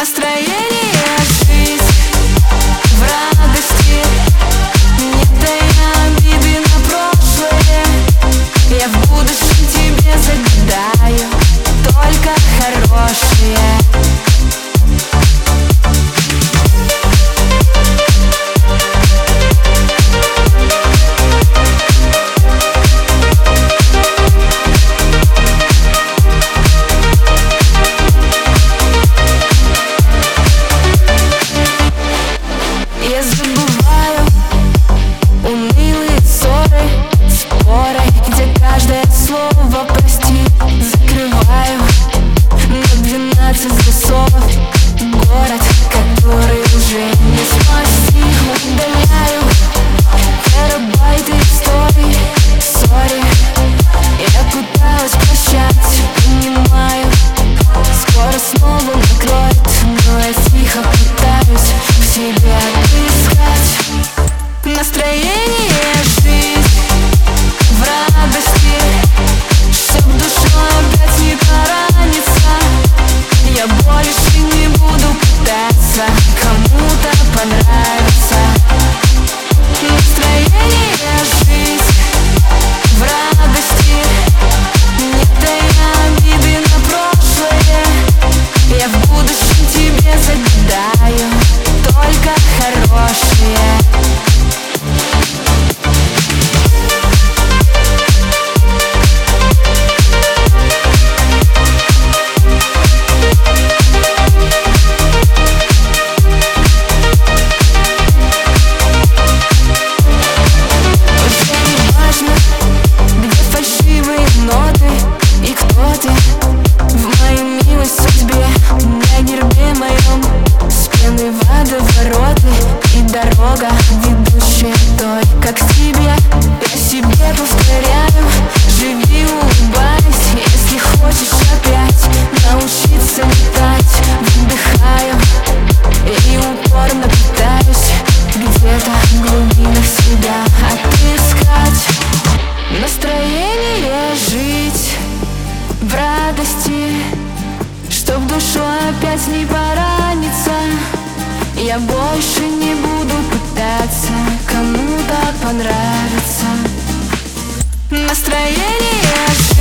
Настроение жить в радости, не тая обиды на прошлое. Я в будущем тебе загадаю только хорошее. Я забываю унылые ссоры, споры, где каждое слово прости. Закрываю на 12 засов город, который уже не спасти. Удаляю терабайты историй, сори. Я пыталась прощать, понимаю, скоро снова накроет, но я тихо пытаюсь в себе отыскать настроение жить в радости, чтоб душа опять не поранится. Я больше не буду пытаться кому-то понравиться. Настроение жить в радости, не тая обиды на прошлое. Я в будущем тебе загадаю только хорошее. Дорога, ведущая только к тебе. Я себе повторяю: живи, улыбайся. Если хочешь опять научиться летать, выдыхаю и упорно пытаюсь где-то в глубинах себя отыскать настроение жить в радости, чтоб душой опять не пораниться. Я больше не буду пытаться кому-то понравиться. Настроение